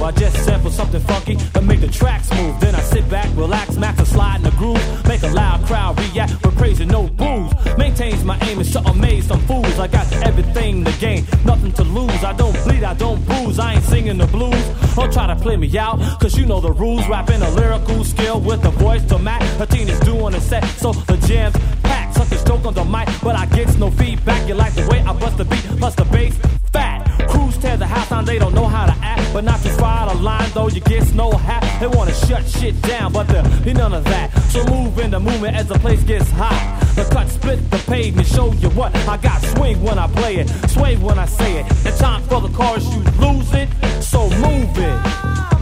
I just sample something funky and make the track smooth. Then I sit back, relax, max a slide in the groove. Make a loud crowd react with crazy no booze. Maintains my aim is to amaze some fools. I got everything to gain, nothing to lose. I don't bleed, I don't bruise. I ain't singing the blues. Don't try to play me out, cause you know the rules. Rapping a lyrical skill with the voice to match. The team is doing a set, so the jam's packed. Suckers joke on the mic, but I get no feedback. You like the way I bust the beat, plus the bass fat. Crews tear the house down, they don't know how to act. But not too far out of line, though you get no hat. They wanna shut shit down, but there be none of that. So move in the movement as the place gets hot. The cut split the pavement, show you what I got. Swing when I play it, sway when I say it. The time for the chorus, you lose it, so move it.